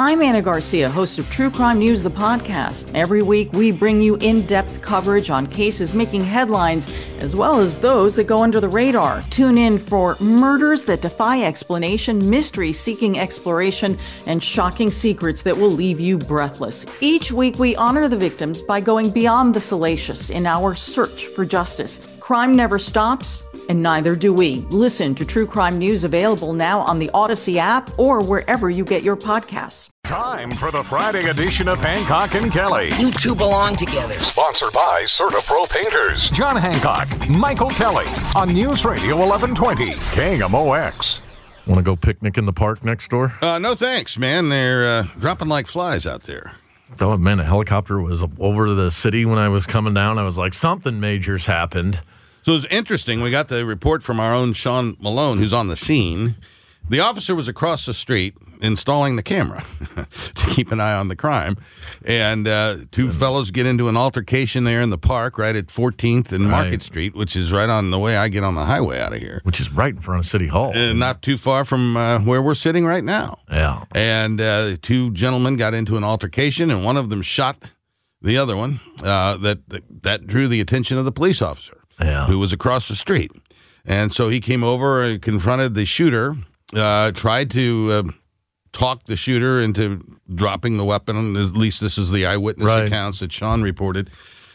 I'm Anna Garcia, host of True Crime News, the podcast. Every week, we bring you in-depth coverage on cases making headlines, as well as those that go under the radar. Tune in for murders that defy explanation, mystery seeking exploration, and shocking secrets that will leave you breathless. Each week, we honor the victims by going beyond the salacious in our search for justice. Crime never stops, and neither do we. Listen to True Crime News, available now on the Odyssey app or wherever you get your podcasts. Time for the Friday edition of Hancock and Kelly. You two belong together. Sponsored by CertaPro Painters. John Hancock, Michael Kelly on News Radio 1120 KMOX. Want to go picnic in the park next door? No thanks, man. They're dropping like flies out there. Oh, man, a helicopter was over the city when I was coming down. I was like, something major's happened. So it's interesting. We got the report from our own Sean Malone, who's on the scene. The officer was across the street installing the camera to keep an eye on the crime. And two fellows get into an altercation there in the park right at 14th and Market Street, which is right on the way I get on the highway out of here. Which is right in front of City Hall. Not too far from where we're sitting right now. Yeah. And two gentlemen got into an altercation, and one of them shot the other one. That drew the attention of the police officer. Yeah. Who was across the street. And so he came over and confronted the shooter, tried to talk the shooter into dropping the weapon. At least this is the eyewitness accounts that Sean reported.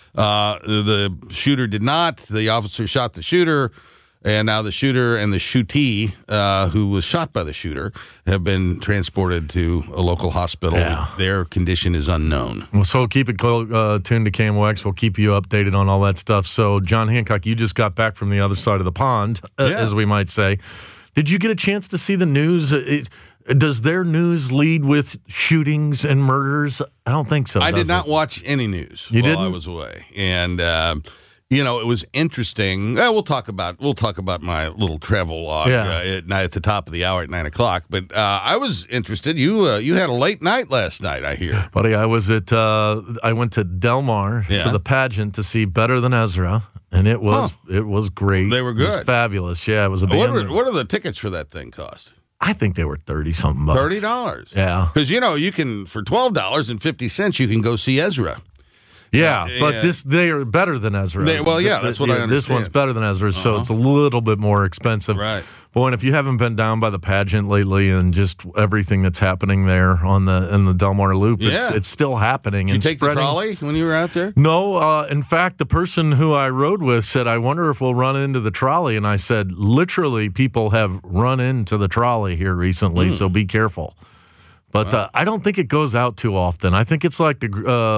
The shooter did not. The officer shot the shooter, and now the shooter and the shootee, who was shot by the shooter, have been transported to a local hospital. Yeah. Their condition is unknown. Well, so keep it tuned to KMOX. We'll keep you updated on all that stuff. So, John Hancock, you just got back from the other side of the pond, as we might say. Did you get a chance to see the news? Does their news lead with shootings and murders? I don't think so. I did not watch any news while I was away. And it was interesting. We'll talk about my little travel log at the top of the hour at 9 o'clock. But I was interested. You had a late night last night, I hear, buddy. I was at. I went to Del Mar to the pageant to see Better Than Ezra, and it was great. They were good. It was fabulous. Yeah, it was a band. What do the tickets for that thing cost? I think they were $30-something. $30. Yeah, because you can for $12.50 you can go see Ezra. Yeah, but they are better than Ezra. That's what I understand. This one's better than Ezra, so it's a little bit more expensive. Right. Boy, and if you haven't been down by the pageant lately and just everything that's happening there in the Del Mar Loop, it's still happening. Did you take the trolley when you were out there? No. In fact, the person who I rode with said, I wonder if we'll run into the trolley. And I said, literally, people have run into the trolley here recently, so be careful. But I don't think it goes out too often. I think it's like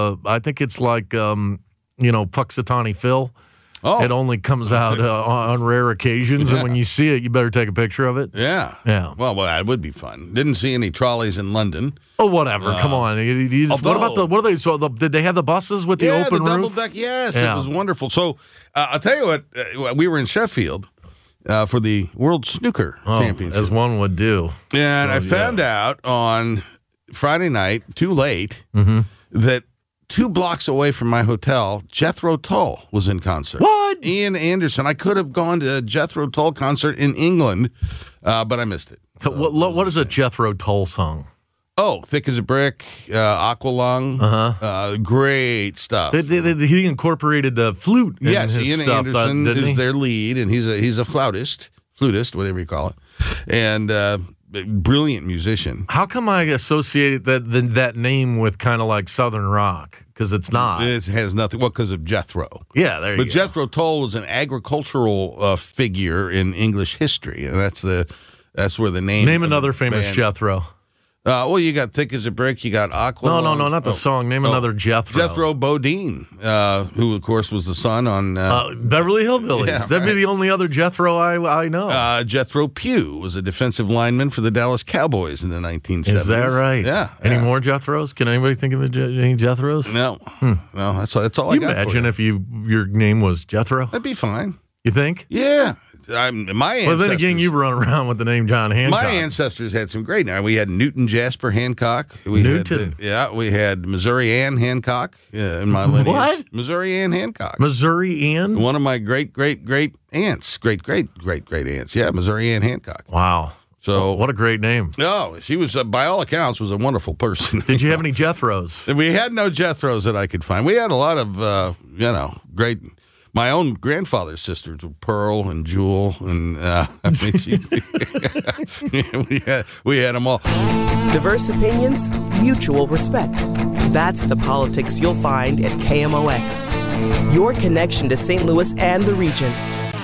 Puxatawny Phil. Oh. It only comes out on rare occasions, and when you see it, you better take a picture of it. Yeah. Well, that would be fun. Didn't see any trolleys in London. Oh, whatever. Come on. What are they? So did they have the buses with the open the double roof? deck. Yes, it was wonderful. So I'll tell you what. We were in Sheffield for the World Snooker Championship, as one would do. And I found out on Friday night, too late, that 2 blocks away from my hotel, Jethro Tull was in concert. What? Ian Anderson. I could have gone to a Jethro Tull concert in England, but I missed it. What is a Jethro Tull song? Oh, Thick as a Brick, Aqualung. Great stuff. He incorporated the flute in his Ian stuff, Anderson didn't is he? their lead, and he's a flutist, whatever you call it. And brilliant musician. How come I associated that name with kind of like Southern rock? Because it's not. It has nothing. Well, because of Jethro. Yeah, there you go. But Jethro Tull was an agricultural figure in English history, and that's where the name. Name another famous band. Jethro. Well, you got Thick as a Brick, you got Aqualung. No, not the song. Name another Jethro. Jethro Bodine, who, of course, was the son on... Beverly Hillbillies. Yeah, That'd be the only other Jethro I know. Jethro Pugh was a defensive lineman for the Dallas Cowboys in the 1970s. Is that right? Yeah. Any more Jethros? Can anybody think of any Jethros? No. No, that's all I got. You imagine if your name was Jethro? That'd be fine. You think? Yeah. My ancestors. Well, then again, you run around with the name John Hancock. My ancestors had some great names. We had Newton Jasper Hancock. We had Missouri Ann Hancock in my lineage. What? Missouri Ann Hancock. Missouri Ann? One of my great aunts. Great aunts. Yeah, Missouri Ann Hancock. Wow. So what a great name. No, she was, by all accounts, was a wonderful person. Did you have any Jethros? We had no Jethros that I could find. We had a lot of, great. My own grandfather's sisters were Pearl and Jewel, and we had them all. Diverse opinions, mutual respect. That's the politics you'll find at KMOX. Your connection to St. Louis and the region.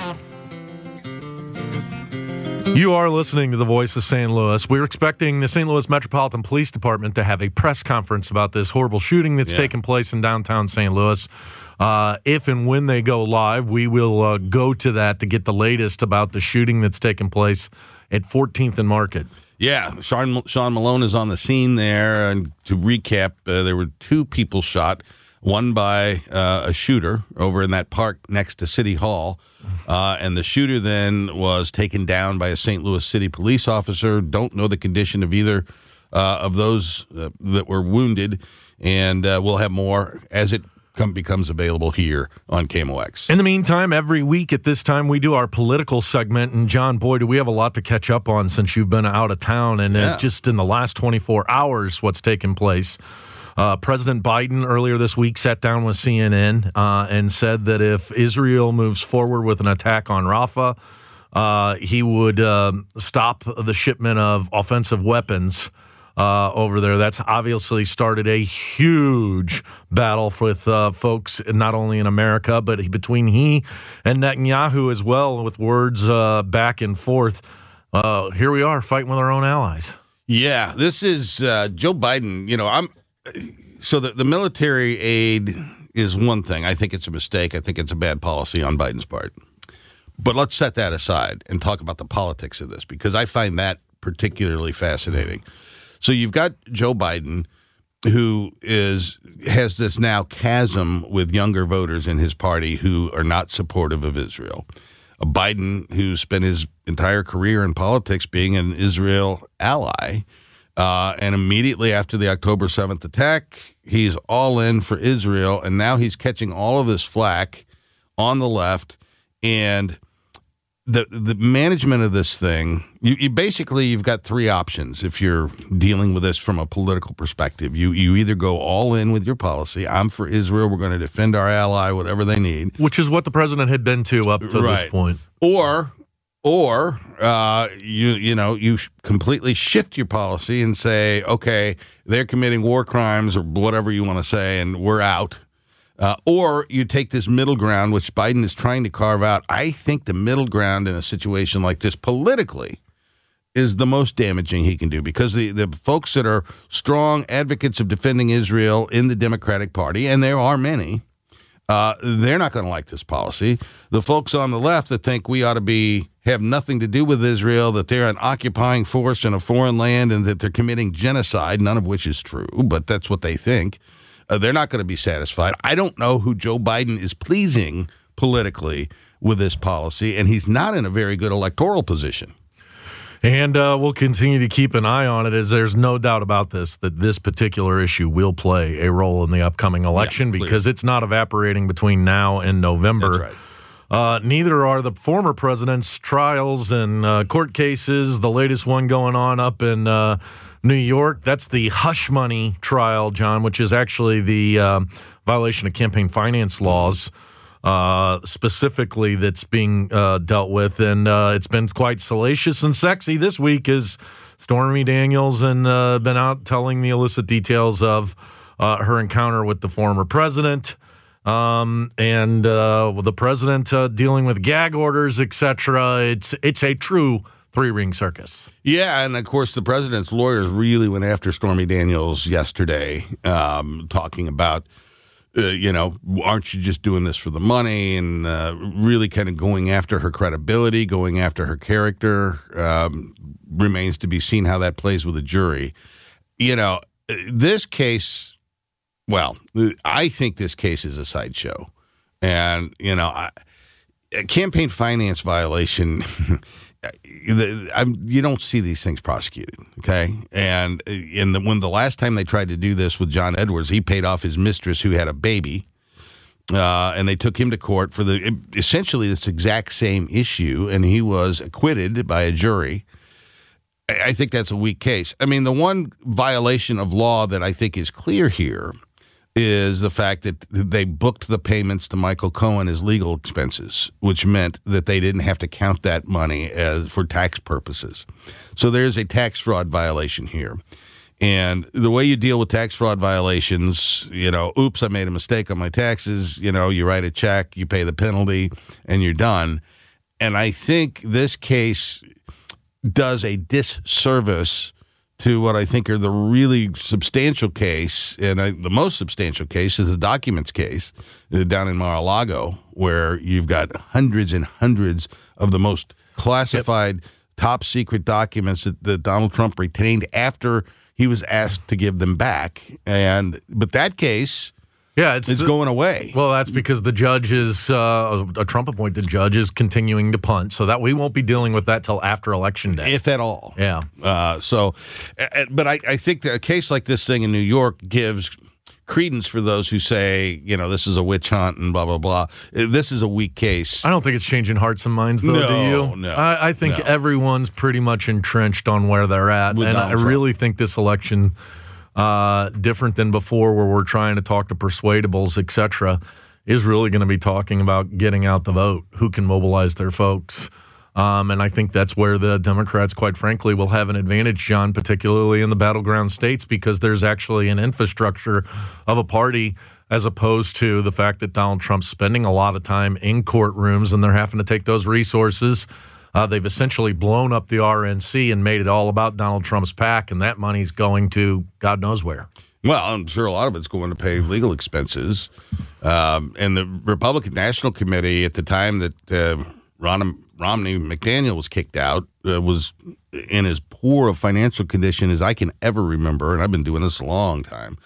You are listening to the Voice of St. Louis. We're expecting the St. Louis Metropolitan Police Department to have a press conference about this horrible shooting that's taken place in downtown St. Louis. If and when they go live, we will go to that to get the latest about the shooting that's taken place at 14th and Market. Yeah, Sean Malone is on the scene there. And to recap, there were 2 people shot, one by a shooter over in that park next to City Hall. And the shooter then was taken down by a St. Louis City police officer. Don't know the condition of either of those that were wounded. And we'll have more as it becomes available here on KMOX. In the meantime, every week at this time, we do our political segment. And, John, boy, do we have a lot to catch up on since you've been out of town. And just in the last 24 hours, what's taken place. President Biden earlier this week sat down with CNN and said that if Israel moves forward with an attack on Rafah, he would stop the shipment of offensive weapons over there. That's obviously started a huge battle with folks not only in America, but between he and Netanyahu as well, with words back and forth. Here we are fighting with our own allies. Yeah, this is Joe Biden. So the military aid is one thing. I think it's a mistake. I think it's a bad policy on Biden's part. But let's set that aside and talk about the politics of this, because I find that particularly fascinating. So you've got Joe Biden, who has this now chasm with younger voters in his party who are not supportive of Israel. A Biden who spent his entire career in politics being an Israel ally. And immediately after the October 7th attack, he's all in for Israel, and now he's catching all of this flack on the left. And the management of this thing, you've got 3 options if you're dealing with this from a political perspective. You either go all in with your policy, I'm for Israel, we're going to defend our ally, whatever they need. Which is what the president had been to up to this point. Or you completely shift your policy and say, okay, they're committing war crimes or whatever you want to say, and we're out. Or you take this middle ground, which Biden is trying to carve out. I think the middle ground in a situation like this politically is the most damaging he can do, because the folks that are strong advocates of defending Israel in the Democratic Party, and there are many, they're not going to like this policy. The folks on the left that think we ought to have nothing to do with Israel, that they're an occupying force in a foreign land and that they're committing genocide, none of which is true, but that's what they think. They're not going to be satisfied. I don't know who Joe Biden is pleasing politically with this policy, and he's not in a very good electoral position. And we'll continue to keep an eye on it, as there's no doubt about that this particular issue will play a role in the upcoming election, because it's not evaporating between now and November. That's right. Neither are the former president's trials and court cases, the latest one going on up in New York. That's the hush money trial, John, which is actually the violation of campaign finance laws. Specifically, that's being dealt with, and it's been quite salacious and sexy this week as Stormy Daniels and been out telling the illicit details of her encounter with the former president, and with the president dealing with gag orders, etc. It's a true 3-ring circus. Yeah, and of course the president's lawyers really went after Stormy Daniels yesterday, talking about, aren't you just doing this for the money, and really kind of going after her credibility, going after her character. Remains to be seen how that plays with a jury. This case, I think this case is a sideshow. And, a campaign finance violation, you don't see these things prosecuted, okay? And when the last time they tried to do this with John Edwards, he paid off his mistress who had a baby, and they took him to court for essentially this exact same issue, and he was acquitted by a jury. I think that's a weak case. I mean, the one violation of law that I think is clear here is the fact that they booked the payments to Michael Cohen as legal expenses, which meant that they didn't have to count that money as for tax purposes. So there's a tax fraud violation here. And the way you deal with tax fraud violations, oops, I made a mistake on my taxes, you write a check, you pay the penalty, and you're done. And I think this case does a disservice to what I think are the really substantial case, and the most substantial case is the documents case down in Mar-a-Lago, where you've got hundreds and hundreds of the most classified, top secret documents that Donald Trump retained after he was asked to give them back. But that case... Yeah, it's going away. Well, that's because the judge is a Trump-appointed judge is continuing to punt, so that we won't be dealing with that till after Election Day, if at all. Yeah. But I think that a case like this thing in New York gives credence for those who say, this is a witch hunt and blah blah blah. This is a weak case. I don't think it's changing hearts and minds, though. Do you? No. I think everyone's pretty much entrenched on where they're at, and I really think this election. Different than before, where we're trying to talk to persuadables, etc., is really going to be talking about getting out the vote, who can mobilize their folks. And I think that's where the Democrats, quite frankly, will have an advantage, John, particularly in the battleground states, because there's actually an infrastructure of a party as opposed to the fact that Donald Trump's spending a lot of time in courtrooms and they're having to take those resources. They've essentially blown up the RNC and made it all about Donald Trump's PAC, and that money's going to God knows where. Well, I'm sure a lot of it's going to pay legal expenses. And the Republican National Committee at the time that Romney McDaniel was kicked out was in as poor a financial condition as I can ever remember, and I've been doing this a long time.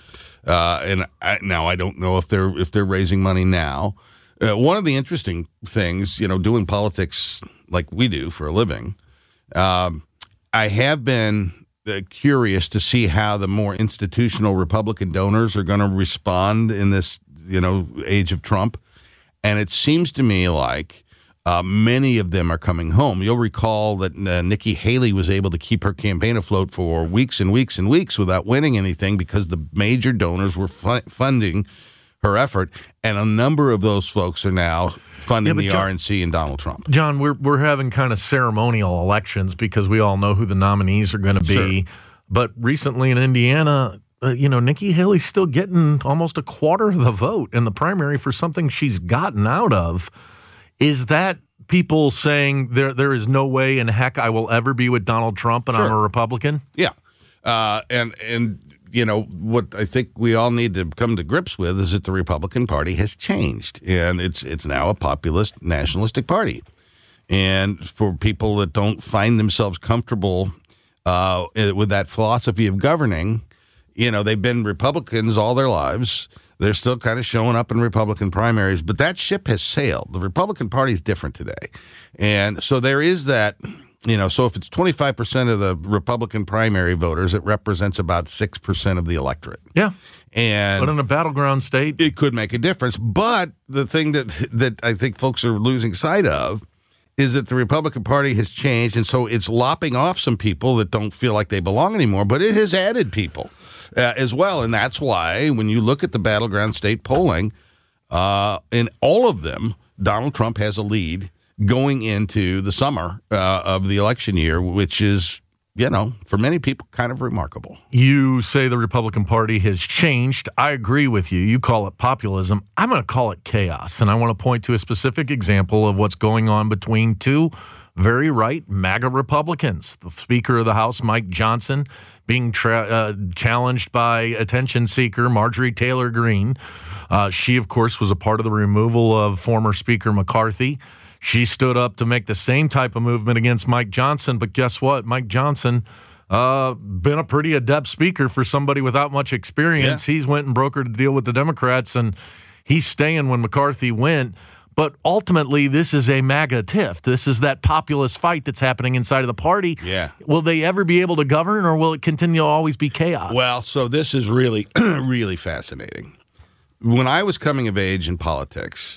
Now I don't know if they're raising money now. One of the interesting things, doing politics like we do for a living, I have been curious to see how the more institutional Republican donors are going to respond in this, age of Trump. And it seems to me like many of them are coming home. You'll recall that Nikki Haley was able to keep her campaign afloat for weeks and weeks and weeks without winning anything because the major donors were funding her effort, and a number of those folks are now funding the RNC and Donald Trump. John, we're having kind of ceremonial elections because we all know who the nominees are going to be. Sure. But recently in Indiana, Nikki Haley's still getting almost a quarter of the vote in the primary for something she's gotten out of. Is that people saying there is no way in heck I will ever be with Donald Trump and I'm a Republican? Yeah. What I think we all need to come to grips with is that the Republican Party has changed, and it's now a populist, nationalistic party. And for people that don't find themselves comfortable with that philosophy of governing, they've been Republicans all their lives. They're still kind of showing up in Republican primaries, but that ship has sailed. The Republican Party is different today. And so there is that... so if it's 25% of the Republican primary voters, it represents about 6% of the electorate. Yeah. But in a battleground state, it could make a difference. But the thing that I think folks are losing sight of is that the Republican Party has changed, and so it's lopping off some people that don't feel like they belong anymore, but it has added people as well. And that's why when you look at the battleground state polling, in all of them, Donald Trump has a lead going into the summer of the election year, which is, for many people, kind of remarkable. You say the Republican Party has changed. I agree with you. You call it populism. I'm going to call it chaos. And I want to point to a specific example of what's going on between two very right MAGA Republicans. The Speaker of the House, Mike Johnson, being challenged by attention seeker Marjorie Taylor Greene. She, of course, was a part of the removal of former Speaker McCarthy. She stood up to make the same type of movement against Mike Johnson, but guess what? Mike Johnson, been a pretty adept speaker for somebody without much experience. Yeah. He's went and brokered a deal with the Democrats, and he's staying when McCarthy went. But ultimately, this is a MAGA tiff. This is that populist fight that's happening inside of the party. Yeah. Will they ever be able to govern, or will it continue to always be chaos? Well, so this is really, really fascinating. When I was coming of age in politics,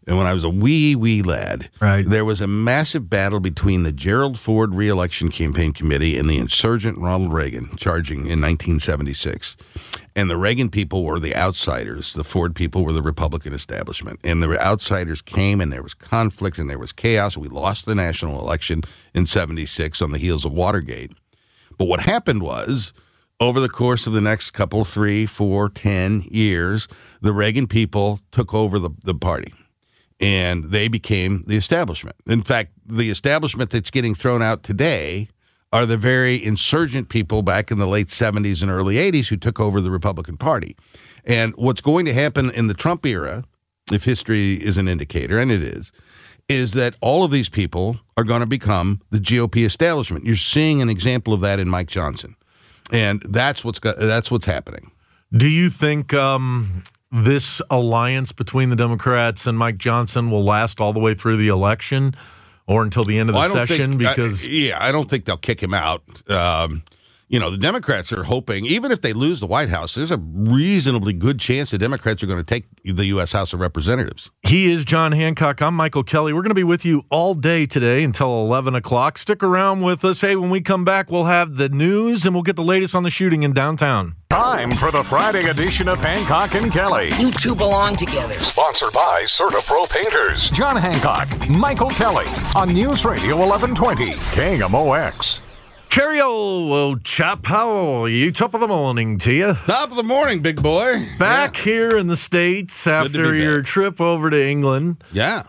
and when I was a wee lad, right, there was a massive battle between the Gerald Ford Re-Election Campaign Committee and the insurgent Ronald Reagan, charging in 1976. And the Reagan people were the outsiders. The Ford people were the Republican establishment. And the outsiders came, and there was conflict, and there was chaos. We lost the national election in 76 on the heels of Watergate. But what happened was, over the course of the next couple, 3, 4, 10 years, the Reagan people took over the party. And they became the establishment. In fact, the establishment that's getting thrown out today are the very insurgent people back in the late 70s and early 80s who took over the Republican Party. And what's going to happen in the Trump era, if history is an indicator, and it is that all of these people are going to become the GOP establishment. You're seeing an example of that in Mike Johnson. And that's what's happening. Do you think this alliance between the Democrats and Mike Johnson will last all the way through the election or until the end of the session? I don't think they'll kick him out. The Democrats are hoping, even if they lose the White House, there's a reasonably good chance the Democrats are going to take the U.S. House of Representatives. He is John Hancock. I'm Michael Kelly. We're going to be with you all day today until 11 o'clock. Stick around with us. Hey, when we come back, we'll have the news, and we'll get the latest on the shooting in downtown. Time for the Friday edition of Hancock and Kelly. You two belong together. Sponsored by CertaPro Painters. John Hancock, Michael Kelly on News Radio 1120, KMOX. Cheerio, Chap. How are you? Top of the morning to you. Top of the morning, big boy. Back here in the States after your trip over to England. Yeah.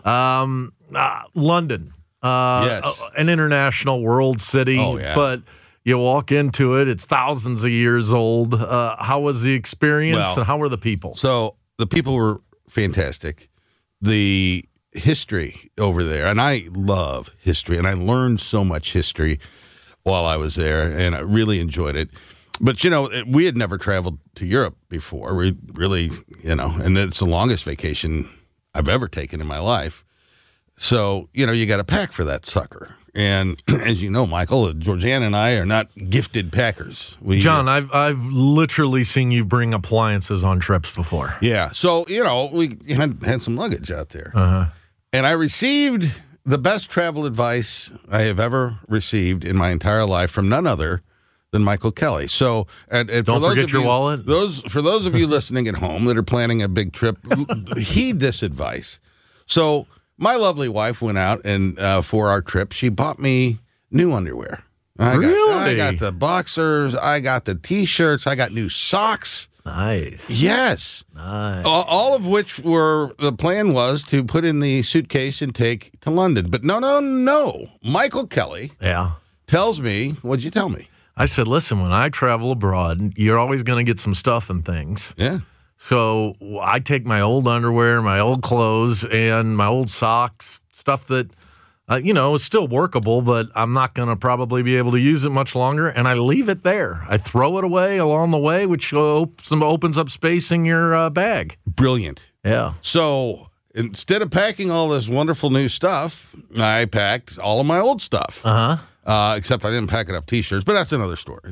London. Yes. An international world city. Oh, yeah. But you walk into it, it's thousands of years old. How was the experience and how were the people? So the people were fantastic. The history over there, and I love history, and I learned so much history while I was there, and I really enjoyed it. But, we had never traveled to Europe before. We really, and it's the longest vacation I've ever taken in my life. So, you got to pack for that sucker. And as you know, Michael, Georgianne and I are not gifted packers. John, I've literally seen you bring appliances on trips before. Yeah. So, we had some luggage out there. Uh-huh. And I received the best travel advice I have ever received in my entire life from none other than Michael Kelly. So, and don't forget your wallet. For those of you listening at home that are planning a big trip, heed this advice. So, my lovely wife went out and for our trip, she bought me new underwear. I got the boxers, I got the T-shirts, I got new socks. Nice. Yes. Nice. All of which the plan was to put in the suitcase and take to London. But no. Michael Kelly tells me, what'd you tell me? I said, listen, when I travel abroad, you're always going to get some stuff and things. Yeah. So I take my old underwear, my old clothes, and my old socks, stuff that, is still workable, but I'm not going to probably be able to use it much longer, and I leave it there. I throw it away along the way, which opens up space in your bag. Brilliant. Yeah. So instead of packing all this wonderful new stuff, I packed all of my old stuff. Uh-huh. Except I didn't pack enough T-shirts, but that's another story.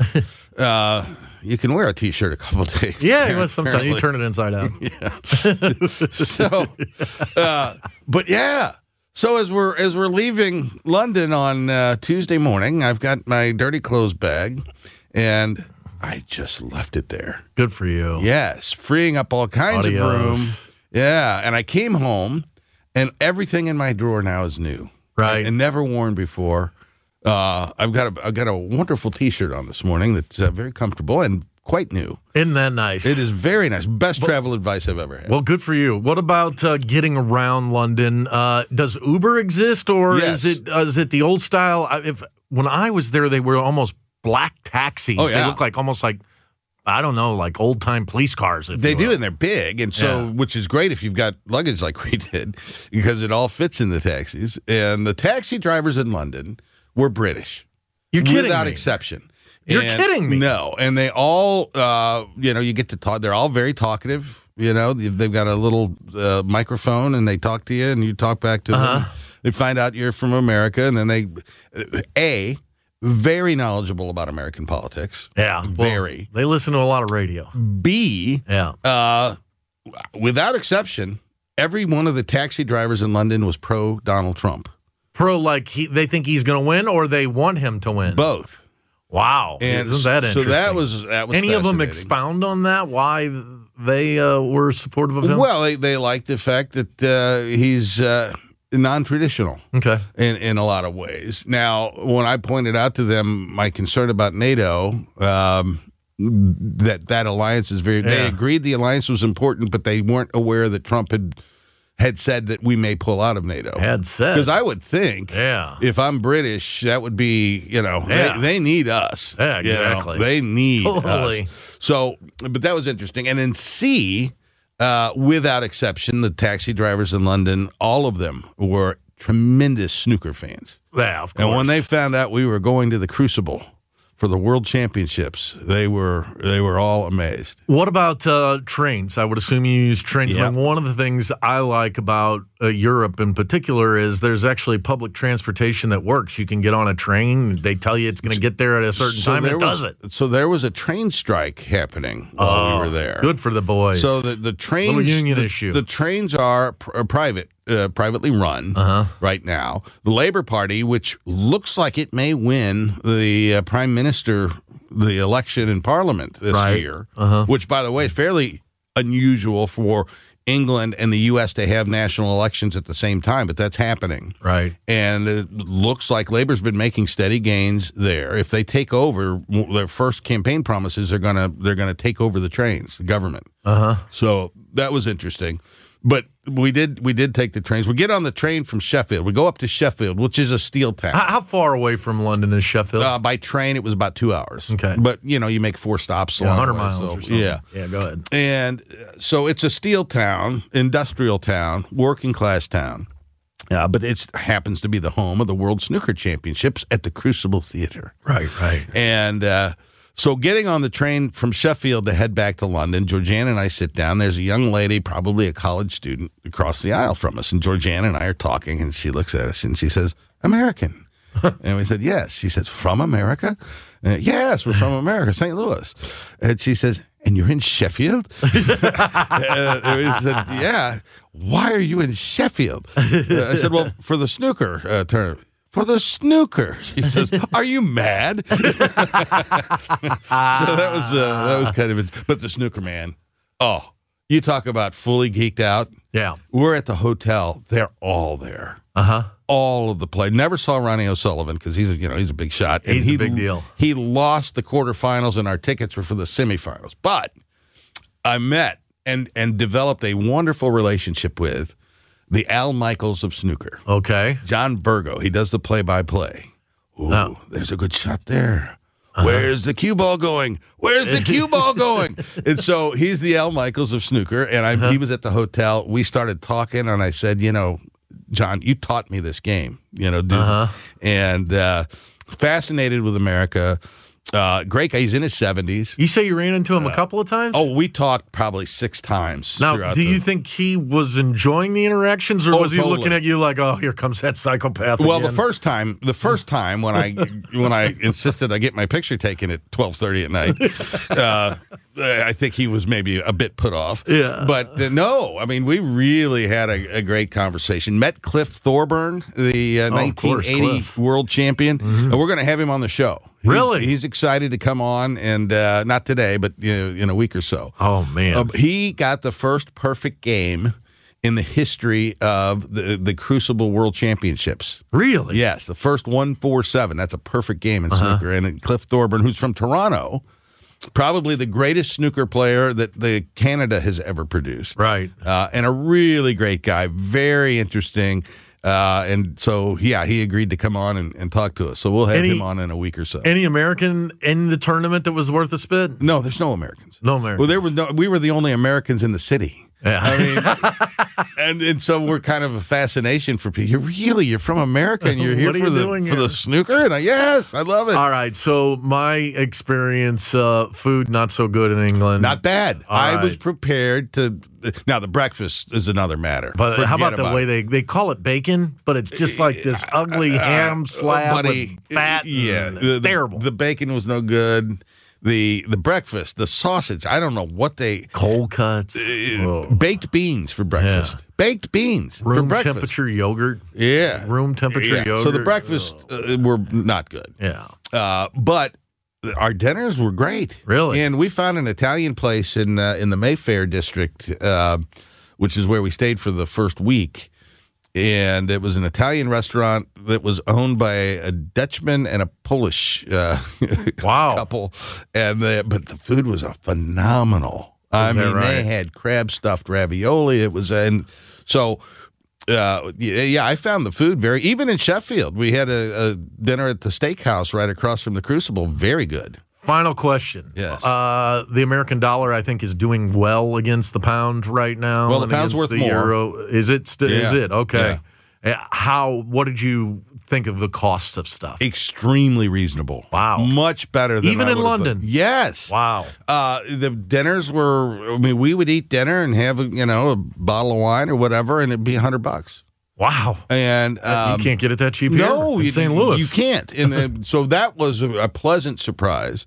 You can wear a T-shirt a couple days. Yeah, sometimes you turn it inside out. Yeah. But yeah. So as we're leaving London on Tuesday morning, I've got my dirty clothes bag, and I just left it there. Good for you. Yes, freeing up all kinds of room. Yeah, and I came home, and everything in my drawer now is new, right, and never worn before. I've got a wonderful T-shirt on this morning that's very comfortable and quite new. Isn't that nice? It is very nice. Best travel advice I've ever had. Well, good for you. What about getting around London? Does Uber exist, or yes. is it the old style? When I was there, they were almost black taxis. Oh, yeah. They look almost like I don't know, like old-time police cars. They do, and they're big, and so which is great if you've got luggage like we did, because it all fits in the taxis. And the taxi drivers in London were British. You're kidding me. Without exception. You're kidding me. No, and they all, you get to talk. They're all very talkative. They've got a little microphone, and they talk to you, and you talk back to them. They find out you're from America, and then they, very knowledgeable about American politics. Yeah. Very. They listen to a lot of radio. B, yeah. Without exception, every one of the taxi drivers in London was pro Donald Trump. Pro, like they think he's going to win, or they want him to win? Both. Wow. And isn't that interesting? So that was Any of them expound on that? Why they were supportive of him? Well, they like the fact that he's non-traditional. Okay. In a lot of ways. Now, when I pointed out to them my concern about NATO, that alliance is very. Yeah. They agreed the alliance was important, but they weren't aware that Trump had said that we may pull out of NATO. Had said. Because I would think, if I'm British, that would be, they need us. Yeah, exactly. They need us. So, but that was interesting. And in C, without exception, the taxi drivers in London, all of them were tremendous snooker fans. Yeah, of course. And when they found out we were going to the Crucible for the World Championships, they were all amazed. What about trains? I would assume you use trains. Yeah. Like, one of the things I like about Europe in particular is there's actually public transportation that works. You can get on a train. They tell you it's going to get there at a certain time, and it does it. So there was a train strike happening while we were there. Good for the boys. So the trains, little union issue. The trains are private. Privately run right now. The Labour Party, which looks like it may win the Prime Minister, the election in Parliament this year, which, by the way, is fairly unusual for England and the U.S. to have national elections at the same time, but that's happening. Right. And it looks like Labour's been making steady gains there. If they take over, their first campaign promises they're gonna take over the trains, the government. So that was interesting. But we did take the trains. We get on the train from Sheffield. We go up to Sheffield, which is a steel town. How far away from London is Sheffield? By train, it was about 2 hours. Okay. But, you make 4 stops along 100 the way, miles so, or something. Yeah. Yeah, go ahead. And so it's a steel town, industrial town, working class town. But it happens to be the home of the World Snooker Championships at the Crucible Theatre. Right. And so getting on the train from Sheffield to head back to London, Georgiana and I sit down. There's a young lady, probably a college student, across the aisle from us. And Georgiana and I are talking, and she looks at us, and she says, American. And we said, yes. She said, from America? Yes, we're from America, St. Louis. And she says, and you're in Sheffield? And we said, yeah. Why are you in Sheffield? I said, well, for the snooker tournament. For the snooker, she says. Are you mad? So that was kind of it. But the snooker, man. Oh, you talk about fully geeked out. Yeah, we're at the hotel. They're all there. All of the play. Never saw Ronnie O'Sullivan because he's a big shot. He's a big deal. He lost the quarterfinals, and our tickets were for the semifinals. But I met and developed a wonderful relationship with the Al Michaels of snooker. Okay. John Virgo. He does the play-by-play. Ooh, there's a good shot there. Where's the cue ball going? Where's the cue ball going? And so he's the Al Michaels of snooker, and he was at the hotel. We started talking, and I said, John, you taught me this game, dude. And fascinated with America. Great guy. He's in his 70s. You say you ran into him a couple of times? Oh, we talked probably 6 times. Now, do you think he was enjoying the interactions, or was he totally looking at you like, oh, here comes that psychopath Well, again? the first time when I insisted I get my picture taken at 12:30 at night, I think he was maybe a bit put off. Yeah. But no, I mean, we really had a great conversation. Met Cliff Thorburn, the 1980 world champion, and we're going to have him on the show. Really? He's excited to come on, and not today, but in a week or so. Oh, man. He got the first perfect game in the history of the Crucible World Championships. Really? Yes, the first 1-4-7. That's a perfect game in snooker. And Cliff Thorburn, who's from Toronto, probably the greatest snooker player that Canada has ever produced. Right. And a really great guy, very interesting. And so, he agreed to come on and talk to us. So we'll have him on in a week or so. Any American in the tournament that was worth a spit? No, there's no Americans. No Americans. Well, we were the only Americans in the city. Yeah. I mean, and so we're kind of a fascination for people. You're from America and you're here for the snooker? And yes, I love it. All right. So my experience, food not so good in England. Not bad. I was prepared to. Now the breakfast is another matter. But how about the way they call it bacon, but it's just like this ugly ham slab with fat. Yeah, it's terrible. The bacon was no good. The breakfast, the sausage, I don't know what they... Cold cuts. Baked beans for breakfast. Yeah. Baked beans for breakfast. Room temperature yogurt. Yeah. Room temperature yogurt. So the breakfast were not good. Yeah. But our dinners were great. Really? And we found an Italian place in the Mayfair district, which is where we stayed for the first week. And it was an Italian restaurant that was owned by a Dutchman and a Polish couple. But the food was phenomenal. I mean, they had crab-stuffed ravioli. It was, and so, I found the food even in Sheffield. We had a dinner at the steakhouse right across from the Crucible. Very good. Final question. Yes. The American dollar, I think, is doing well against the pound right now. Well, the pound's worth more. Euro. Is it? Is it? Okay. Yeah. What did you think of the costs of stuff? Extremely reasonable. Wow. Much better than even in London. Yes. Wow. The dinners were, we would eat dinner and have, a bottle of wine or whatever, and it'd be $100. Wow. And you can't get it that cheap here in St. Louis. You can't. And so that was a pleasant surprise.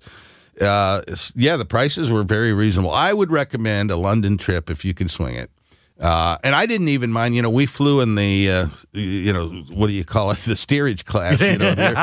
The prices were very reasonable. I would recommend a London trip if you can swing it. And I didn't even mind, we flew in the, what do you call it? The steerage class, You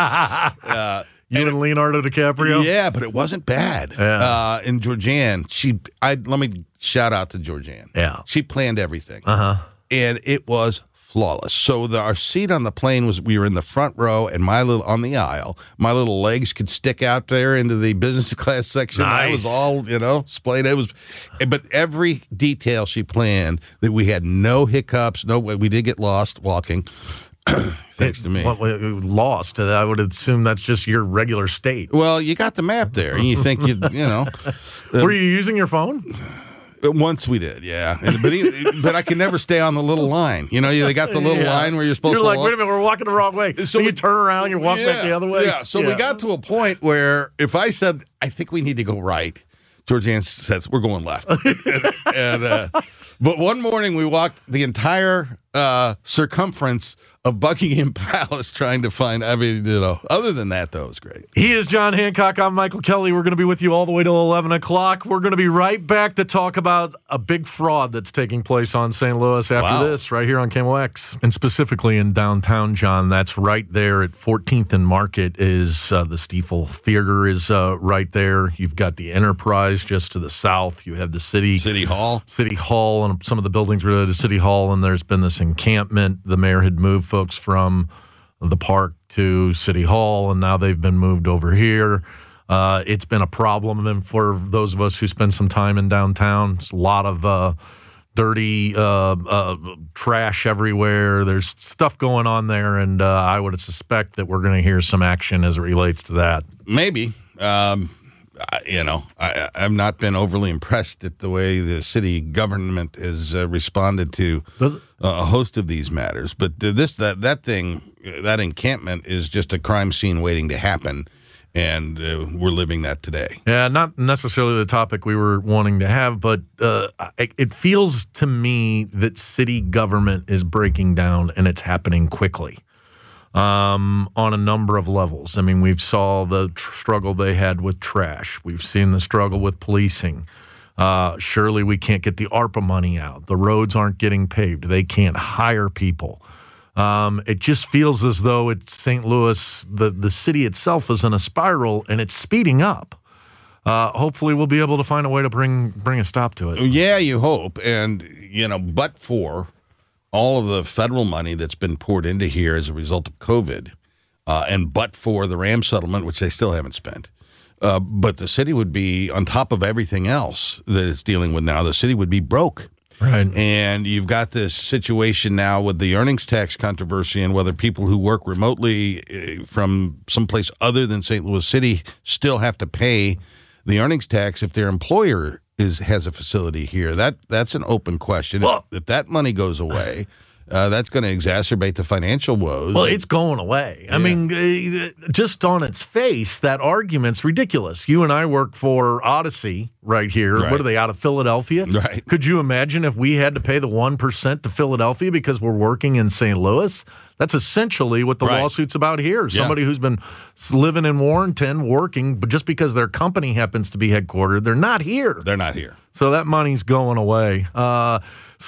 and Leonardo DiCaprio? Yeah, but it wasn't bad. Yeah. And Georgianne, let me shout out to Georgianne. Yeah. She planned everything. Uh-huh. And it was flawless. So our seat on the plane we were in the front row, and on the aisle, my little legs could stick out there into the business class section. Nice. I was all, splayed. But every detail she planned, that we had no hiccups, we did get lost walking. Thanks to me. Lost. I would assume that's just your regular state. Well, you got the map there, and you think Were you using your phone? Once we did, yeah. But I can never stay on the little line. They got the little line where you're supposed to walk. You're like, wait a minute, we're walking the wrong way. So you turn around, you walk back the other way. Yeah, so we got to a point where if I said, I think we need to go right, Georgianne says, we're going left. But one morning we walked the entire circumference of Buckingham Palace trying to find, other than that, though, it was great. He is John Hancock. I'm Michael Kelly. We're going to be with you all the way till 11 o'clock. We're going to be right back to talk about a big fraud that's taking place on St. Louis after this, right here on KMOX. And specifically in downtown, John, that's right there at 14th and Market is the Stiefel Theater is right there. You've got the Enterprise just to the south. You have the City Hall, and some of the buildings related to City Hall, and there's been this encampment. The mayor had moved folks from the park to City Hall, and now they've been moved over here. It's been a problem, and for those of us who spend some time in downtown, it's a lot of dirty trash everywhere. There's stuff going on there, and I would suspect that we're going to hear some action as it relates to that. Maybe. I've not been overly impressed at the way the city government has responded to a host of these matters. But that encampment is just a crime scene waiting to happen, and we're living that today. Yeah, not necessarily the topic we were wanting to have, but it feels to me that city government is breaking down, and it's happening quickly. On a number of levels. I mean, we've saw the struggle they had with trash. We've seen the struggle with policing. Surely we can't get the ARPA money out. The roads aren't getting paved. They can't hire people. It just feels as though it's St. Louis, the city itself is in a spiral, and it's speeding up. Hopefully we'll be able to find a way to bring a stop to it. Yeah, you hope. And, but for all of the federal money that's been poured into here as a result of COVID, and but for the RAM settlement, which they still haven't spent, but the city would be, on top of everything else that it's dealing with now, the city would be broke. Right. And you've got this situation now with the earnings tax controversy and whether people who work remotely from someplace other than St. Louis City still have to pay the earnings tax if their employer has a facility here. That's an open question. Well, if that money goes away, that's going to exacerbate the financial woes. Well, it's going away. Yeah. I mean, just on its face, that argument's ridiculous. You and I work for Odyssey right here. Right. What are they, out of Philadelphia? Right. Could you imagine if we had to pay the 1% to Philadelphia because we're working in St. Louis? That's essentially what the lawsuit's about here. Somebody who's been living in Warrenton, working, but just because their company happens to be headquartered, they're not here. They're not here. So that money's going away. But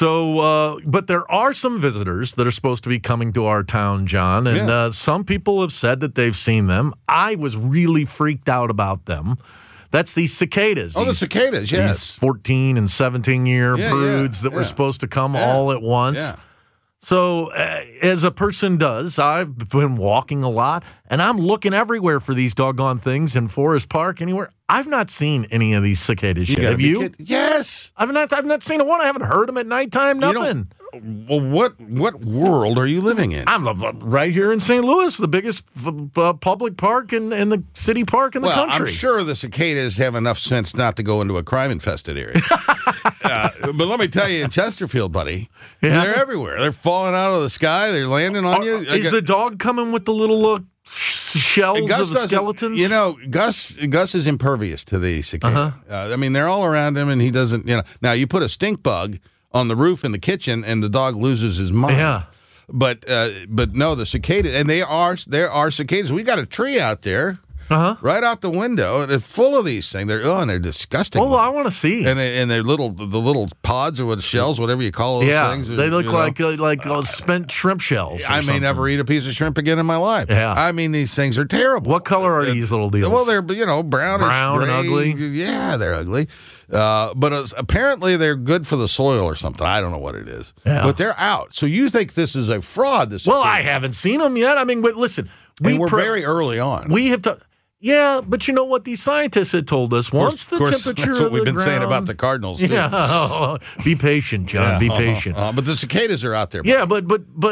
there are some visitors that are supposed to be coming to our town, John, and some people have said that they've seen them. I was really freaked out about them. That's these cicadas. The cicadas, yes. These 14 and 17-year broods that were supposed to come all at once. Yeah. So, as a person does, I've been walking a lot, and I'm looking everywhere for these doggone things in Forest Park, anywhere. I've not seen any of these cicadas yet. Have you? Yes. I've not seen a one. I haven't heard them at nighttime. Nothing. Well, what world are you living in? I'm right here in St. Louis, the biggest public park in the city park in the country. I'm sure the cicadas have enough sense not to go into a crime-infested area. But let me tell you, in Chesterfield, buddy, they're everywhere. They're falling out of the sky. They're landing on you. Is the dog coming with the little shells of the skeletons? You know, Gus is impervious to the cicada. I mean, they're all around him, and he doesn't. Now you put a stink bug on the roof in the kitchen, and the dog loses his mind. Yeah. But no, the cicadas, and there are cicadas. We got a tree out there. Right out the window, and it's full of these things. They're disgusting. Oh, I want to see. And they're the little pods or shells, whatever you call those things. They look like spent shrimp shells. I may never eat a piece of shrimp again in my life. Yeah. I mean, these things are terrible. What color are these little deals? Well, they're brownish, brown gray. and ugly. Yeah, they're ugly. But apparently they're good for the soil or something. I don't know what it is. Yeah. But they're out. So you think this is a fraud? Well, I haven't seen them yet. I mean, but listen, we're very early on. We have to. Yeah, but you know what? These scientists had told us once the temperature that's what of the we've been ground, saying about the Cardinals, too. Yeah, be patient, John. Be patient. But the cicadas are out there. Yeah, but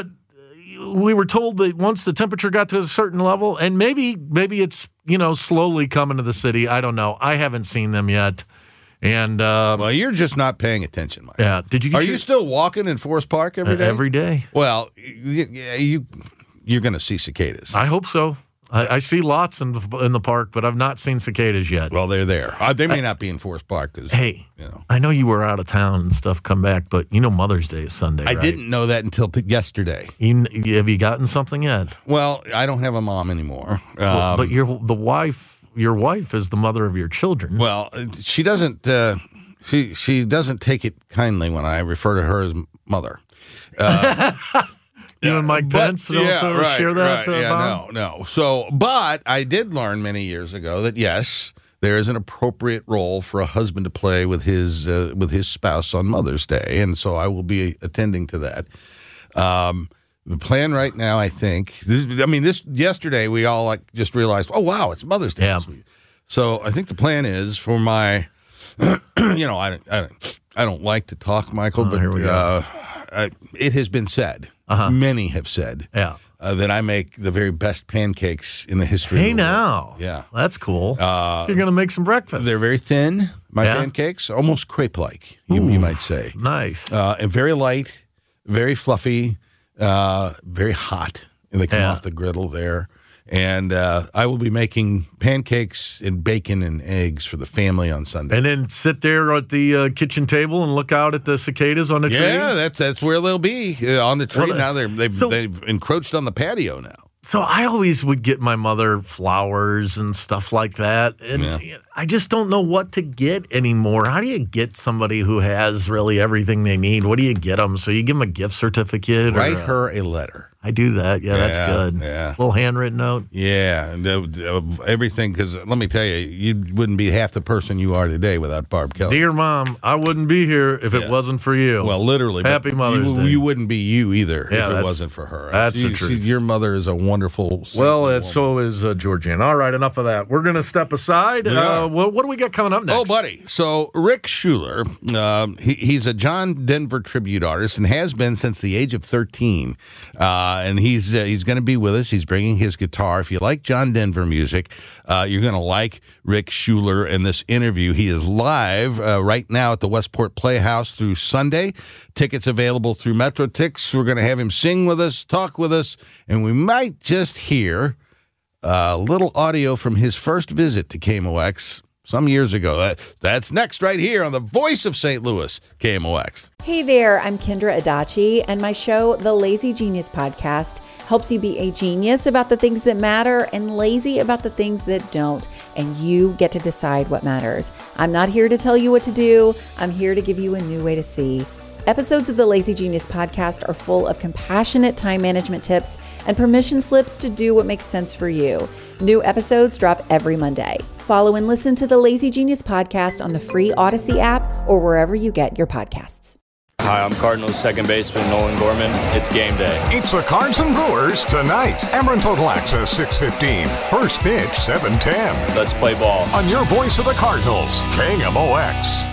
we were told that once the temperature got to a certain level, and maybe it's slowly coming to the city. I don't know. I haven't seen them yet. And well, you're just not paying attention, Mike. Yeah. Are you still walking in Forest Park every day? Every day. Well, you're going to see cicadas. I hope so. I see lots in the park, but I've not seen cicadas yet. Well, they're there. They may not be in Forest Park. Hey, I know you were out of town and stuff. Come back, but Mother's Day is Sunday. I didn't know that until yesterday. Have you gotten something yet? Well, I don't have a mom anymore. But your wife is the mother of your children. Well, she doesn't. She doesn't take it kindly when I refer to her as mother. You and Mike Pence don't share that? No. So, but I did learn many years ago that, yes, there is an appropriate role for a husband to play with his spouse on Mother's Day, and so I will be attending to that. The plan right now, I think, yesterday we all just realized, oh, wow, it's Mother's Day this week. So I think the plan is for my, I don't like to talk, Michael, but here we go. It has been said. Many have said that I make the very best pancakes in the history of the world. Now. Yeah. That's cool. So you're going to make some breakfast. They're very thin, my pancakes, almost crepe-like, you might say. Nice. And very light, very fluffy, very hot. And they come off the griddle there. And I will be making pancakes and bacon and eggs for the family on Sunday. And then sit there at the kitchen table and look out at the cicadas on the tree? Yeah, that's where they'll be, on the tree. Now they've encroached on the patio now. So I always would get my mother flowers and stuff like that. And I just don't know what to get anymore. How do you get somebody who has really everything they need? What do you get them? So you give them a gift certificate? Write her a letter. I do that. Yeah, that's good. Yeah. Little handwritten note. Yeah. Everything, because let me tell you wouldn't be half the person you are today without Barb Kelly. Dear Mom, I wouldn't be here if it wasn't for you. Well, literally. Happy Mother's Day. You wouldn't be you either if it wasn't for her. That's the truth. Your mother is a wonderful so is Georgianne. All right, enough of that. We're going to step aside. What do we got coming up next? Oh, buddy. So Rick Schuler, he's a John Denver tribute artist and has been since the age of 13. And he's going to be with us. He's bringing his guitar. If you like John Denver music, you're going to like Rick Schuler in this interview. He is live right now at the Westport Playhouse through Sunday. Tickets available through MetroTix. We're going to have him sing with us, talk with us, and we might just hear a little audio from his first visit to KMOX some years ago. That's next right here on the Voice of St. Louis, KMOX. Hey there, I'm Kendra Adachi, and my show, The Lazy Genius Podcast, helps you be a genius about the things that matter and lazy about the things that don't, and you get to decide what matters. I'm not here to tell you what to do. I'm here to give you a new way to see. Episodes of the Lazy Genius Podcast are full of compassionate time management tips and permission slips to do what makes sense for you. New episodes drop every Monday. Follow and listen to the Lazy Genius Podcast on the free Odyssey app or wherever you get your podcasts. Hi, I'm Cardinals second baseman Nolan Gorman. It's game day. It's the Cards and Brewers tonight. Ameren Total Access 6:15. First pitch 7:10. Let's play ball. On your voice of the Cardinals, KMOX.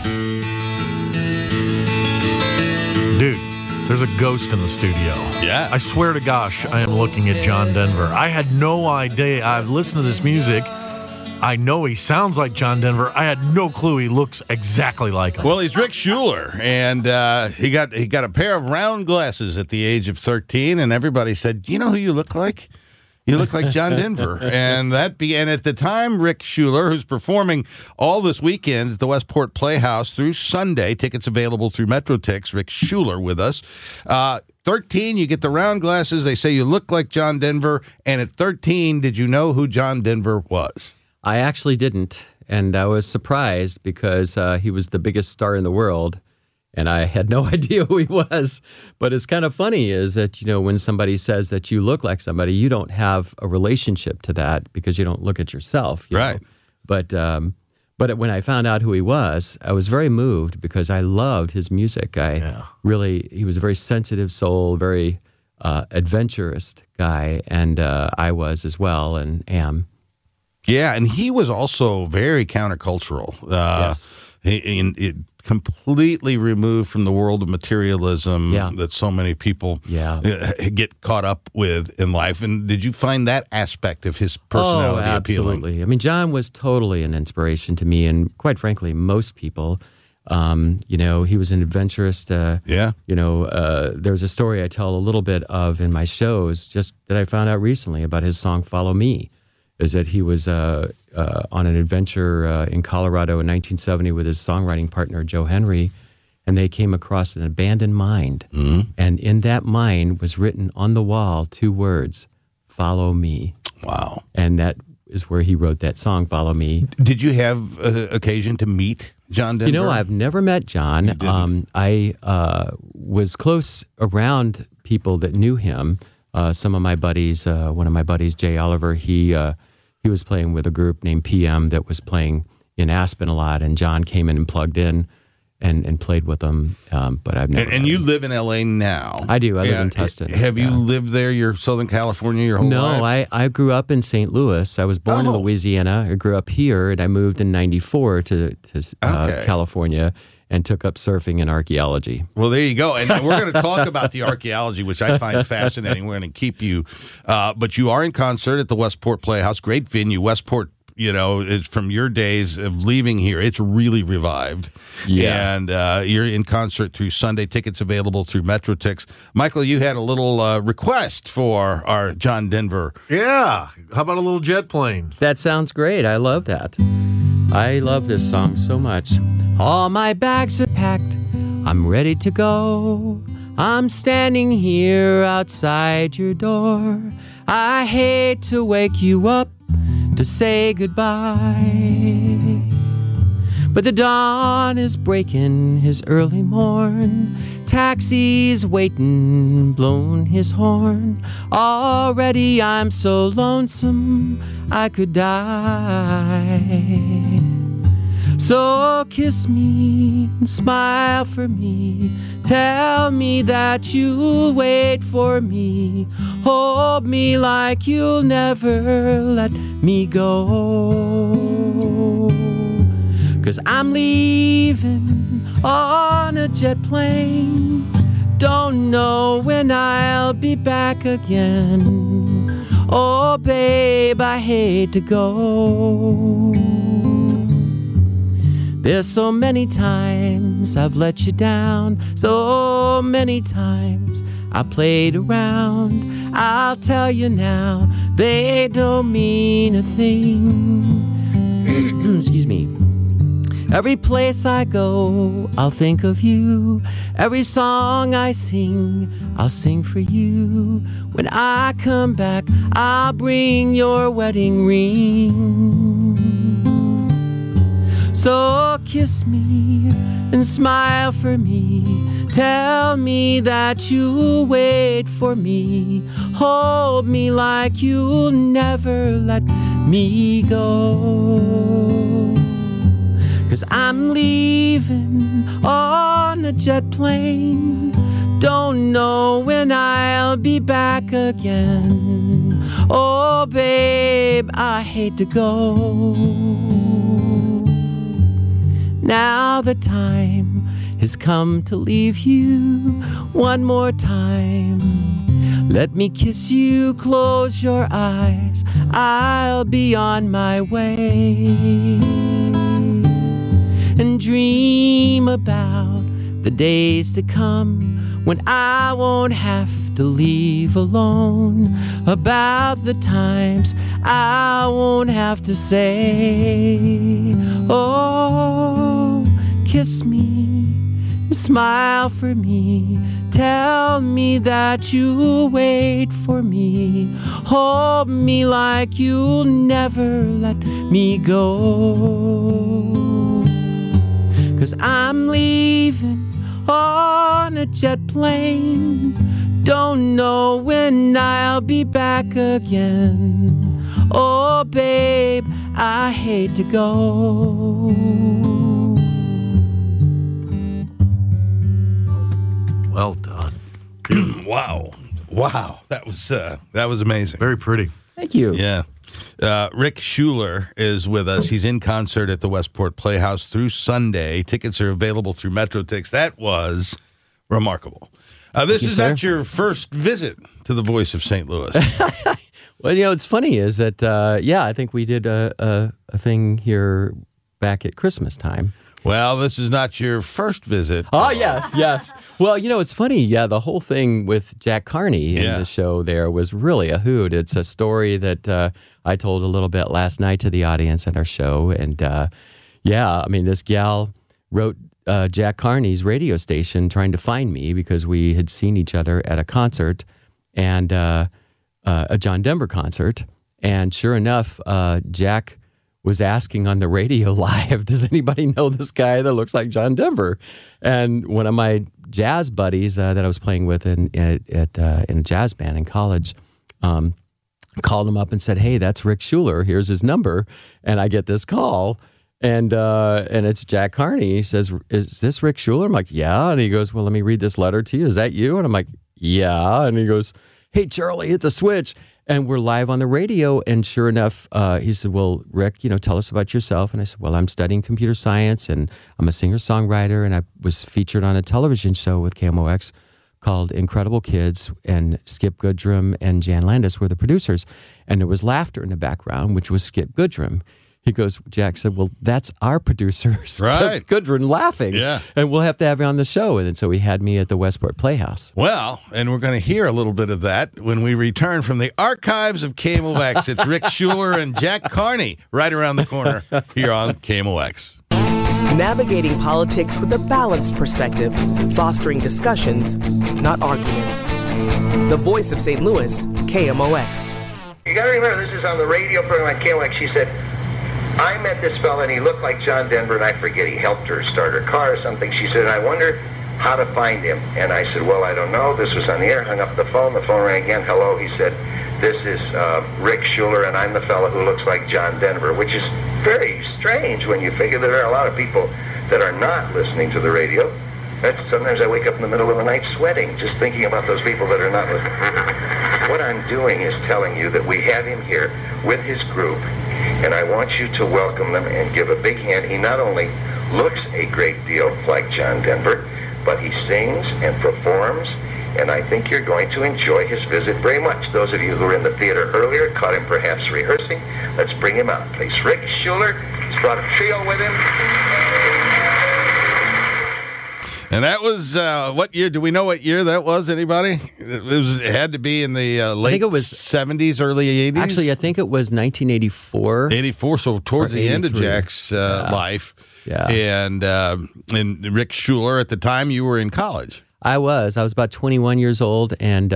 Dude, there's a ghost in the studio. Yeah. I swear to gosh, I am looking at John Denver. I had no idea. I've listened to this music. I know he sounds like John Denver. I had no clue he looks exactly like him. Well, he's Rick Schuler, and he got a pair of round glasses at the age of 13, and everybody said, "You know who you look like? You look like John Denver." And at the time, Rick Schuler, who's performing all this weekend at the Westport Playhouse through Sunday, tickets available through MetroTix. Rick Schuler with us. 13, you get the round glasses. They say you look like John Denver. And at 13, did you know who John Denver was? I actually didn't, and I was surprised because he was the biggest star in the world, and I had no idea who he was. But it's kind of funny is that, when somebody says that you look like somebody, you don't have a relationship to that because you don't look at yourself. Right. But when I found out who he was, I was very moved because I loved his music. He was a very sensitive soul, very adventurous guy, and I was as well and am. Yeah, and he was also very countercultural. Yes. He completely removed from the world of materialism that so many people get caught up with in life. And did you find that aspect of his personality absolutely appealing? I mean, John was totally an inspiration to me, and quite frankly, most people. He was an adventurist. There's a story I tell a little bit of in my shows, just that I found out recently about his song "Follow Me." Is that he was on an adventure in Colorado in 1970 with his songwriting partner, Joe Henry, and they came across an abandoned mine. Mm-hmm. And in that mine was written on the wall 2 words, "Follow me." Wow. And that is where he wrote that song, "Follow Me." Did you have occasion to meet John Denver? I've never met John. I was close around people that knew him. Some of my buddies, one of my buddies, Jay Oliver, he was playing with a group named PM that was playing in Aspen a lot, and John came in and plugged in and played with them. But I've never. And you live in L.A. now. I do. I live in Tustin. Have you lived there, Southern California, your whole life? No, I grew up in St. Louis. I was born in Louisiana. I grew up here, and I moved in '94 to California and took up surfing and archaeology. Well, there you go. And we're going to talk about the archaeology, which I find fascinating. We're going to keep you. But you are in concert at the Westport Playhouse. Great venue. Westport, it's from your days of leaving here. It's really revived. Yeah. And you're in concert through Sunday. Tickets available through MetroTix. Michael, you had a little request for our John Denver. Yeah. How about a little jet plane? That sounds great. I love that. I love this song so much. All my bags are packed. I'm ready to go. I'm standing here outside your door. I hate to wake you up to say goodbye. But the dawn is breaking his early morn. Taxi's waiting, blown his horn. Already I'm so lonesome I could die. So kiss me and smile for me. Tell me that you'll wait for me. Hold me like you'll never let me go. 'Cause I'm leaving on a jet plane. Don't know when I'll be back again. Oh, babe, I hate to go. There's so many times I've let you down. So many times I played around. I'll tell you now, they don't mean a thing. excuse me. Every place I go, I'll think of you. Every song I sing, I'll sing for you. When I come back, I'll bring your wedding ring. So kiss me and smile for me. Tell me that you'll wait for me. Hold me like you'll never let me go. 'Cause I'm leaving on a jet plane. Don't know when I'll be back again. Oh, babe, I hate to go. Now the time has come to leave you one more time. Let me kiss you, close your eyes. I'll be on my way. And dream about the days to come when I won't have to leave alone. About the times I won't have to say, oh, kiss me, smile for me. Tell me that you'll wait for me. Hold me like you'll never let me go. 'Cause I'm leaving on a jet plane. Don't know when I'll be back again. Oh, babe, I hate to go. Well done. Wow. That was amazing. Very pretty. Thank you. Yeah. Rick Schuler is with us. He's in concert at the Westport Playhouse through Sunday. Tickets are available through MetroTix. That was remarkable. This is not your first visit to the Voice of St. Louis. Well, it's funny is that, I think we did a thing here back at Christmas time. Well, this is not your first visit. Oh, yes. Well, it's funny. Yeah, the whole thing with Jack Carney in the show there was really a hoot. It's a story that I told a little bit last night to the audience at our show. And, this gal wrote Jack Carney's radio station trying to find me because we had seen each other at a concert and a John Denver concert. And sure enough, Jack was asking on the radio live, does anybody know this guy that looks like John Denver? And one of my jazz buddies that I was playing with in a jazz band in college called him up and said, hey, that's Rick Schuler. Here's his number. And I get this call, and it's Jack Carney. He says, is this Rick Schuler? I'm like, yeah. And he goes, well, let me read this letter to you. Is that you? And I'm like, yeah. And he goes, hey, Charlie, hit the switch. And we're live on the radio, and sure enough, he said, well, Rick, tell us about yourself. And I said, well, I'm studying computer science, and I'm a singer-songwriter, and I was featured on a television show with KMOX called Incredible Kids, and Skip Goodrum and Jan Landis were the producers. And there was laughter in the background, which was Skip Goodrum. He goes, Jack said, well, that's our producers, right? Goodrum laughing. Yeah. And we'll have to have you on the show. And so he had me at the Westport Playhouse. Well, and we're going to hear a little bit of that when we return from the archives of KMOX. It's Rick Schuler and Jack Carney right around the corner here on KMOX. Navigating politics with a balanced perspective, fostering discussions, not arguments. The Voice of St. Louis, KMOX. You got to remember, this is on the radio program at KMOX. She said, I met this fella and he looked like John Denver, and I forget, he helped her start her car or something. She said, I wonder how to find him. And I said, well, I don't know. This was on the air. Hung up the phone rang again. Hello. He said, this is Rick Schuler, and I'm the fella who looks like John Denver, which is very strange when you figure there are a lot of people that are not listening to the radio. Sometimes I wake up in the middle of the night sweating just thinking about those people that are not listening. What I'm doing is telling you that we have him here with his group, and I want you to welcome them and give a big hand. He not only looks a great deal like John Denver, but he sings and performs, and I think you're going to enjoy his visit very much. Those of you who were in the theater earlier caught him perhaps rehearsing. Let's bring him out, please. Rick Schuler. He's brought a trio with him. And that was what year? Do we know what year that was? Anybody? It had to be in the late 70s, early 80s. Actually, I think it was 1984. 84, so towards the end of Jack's life. Yeah. And Rick Schuler, at the time, you were in college. I was about 21 years old, and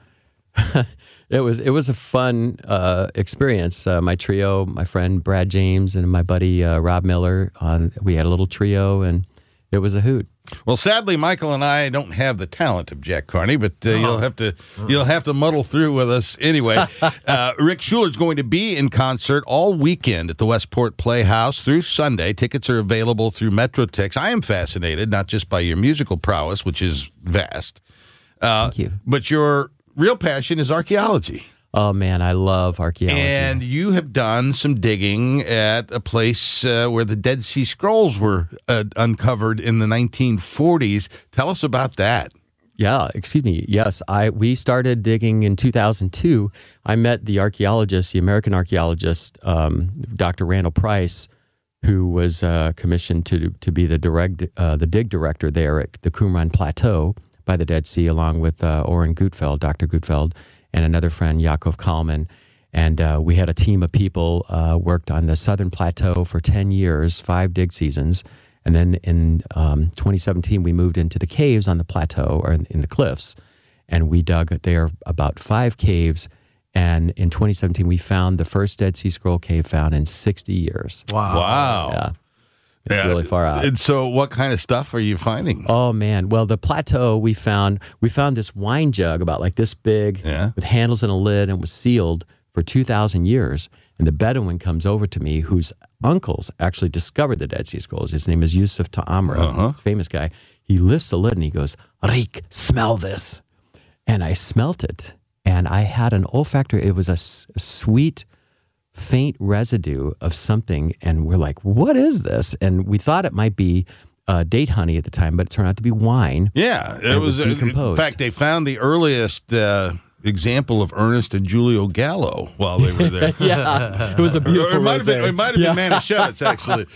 it was a fun experience. My trio, my friend Brad James and my buddy Rob Miller, we had a little trio, and it was a hoot. Well, sadly, Michael and I don't have the talent of Jack Carney, but you'll have to muddle through with us anyway. Rick Schuler is going to be in concert all weekend at the Westport Playhouse through Sunday. Tickets are available through MetroTix. I am fascinated not just by your musical prowess, which is vast, Thank you. but your real passion is archaeology. Oh, man, I love archaeology. And you have done some digging at a place where the Dead Sea Scrolls were uncovered in the 1940s. Tell us about that. Yeah, excuse me. Yes, we started digging in 2002. I met the archaeologist, the American archaeologist, Dr. Randall Price, who was commissioned to be the dig director there at the Qumran Plateau by the Dead Sea, along with Oren Gutfeld, Dr. Gutfeld, and another friend, Yaakov Kalman. And we had a team of people worked on the Southern Plateau for 10 years, 5 dig seasons. And then in 2017, we moved into the caves on the plateau, or in the cliffs, and we dug there about 5 caves. And in 2017, we found the first Dead Sea Scroll cave found in 60 years. Wow. Yeah. It's really far out. And so what kind of stuff are you finding? Oh, man. Well, the plateau, we found this wine jug about like this big with handles and a lid, and was sealed for 2,000 years. And the Bedouin comes over to me, whose uncles actually discovered the Dead Sea Scrolls. His name is Yusuf Ta'amra, famous guy. He lifts the lid and he goes, "Rick, smell this." And I smelt it. And I had an olfactory. It was a sweet, faint residue of something, and we're like, what is this? And we thought it might be date honey at the time, but it turned out to be wine. Yeah, it was decomposed. In fact, they found the earliest example of Ernest and Julio Gallo while they were there. Yeah, it was a beautiful rosé. It might have been Manischewitz, actually.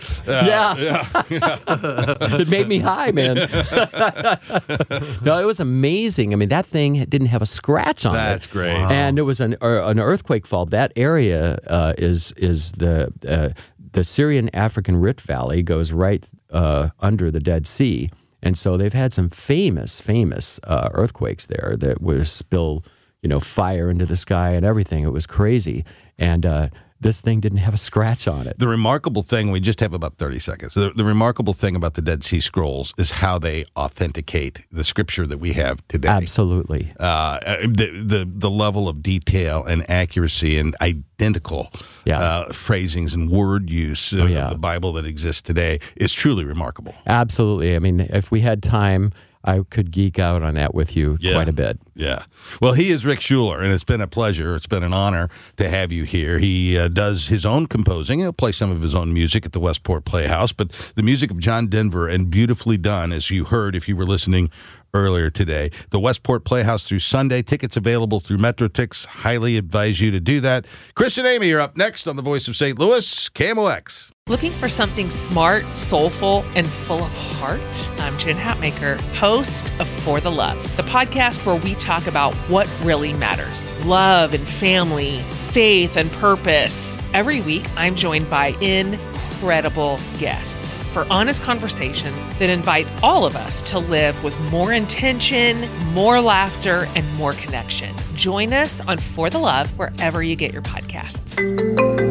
It made me high, man. No, it was amazing. I mean, that thing didn't have a scratch on it. That's great. Wow. And it was an earthquake fault. That area is the Syrian African Rift Valley goes right under the Dead Sea. And so they've had some famous earthquakes there that would spill fire into the sky and everything. It was crazy. And this thing didn't have a scratch on it. The remarkable thing, we just have about 30 seconds. The remarkable thing about the Dead Sea Scrolls is how they authenticate the scripture that we have today. Absolutely. The level of detail and accuracy and identical phrasings and word use of the Bible that exists today is truly remarkable. Absolutely. I mean, if we had time, I could geek out on that with you quite a bit. Yeah. Well, he is Rick Schuler, and it's been a pleasure. It's been an honor to have you here. He does his own composing. He'll play some of his own music at the Westport Playhouse, but the music of John Denver, and beautifully done, as you heard if you were listening earlier today. The Westport Playhouse through Sunday. Tickets available through MetroTix. Highly advise you to do that. Chris and Amy are up next on The Voice of St. Louis, KMOX. Looking for something smart, soulful, and full of heart? I'm Jen Hatmaker, host of For the Love, the podcast where we talk about what really matters. Love and family, faith and purpose. Every week, I'm joined by incredible guests for honest conversations that invite all of us to live with more intention, more laughter, and more connection. Join us on For the Love wherever you get your podcasts.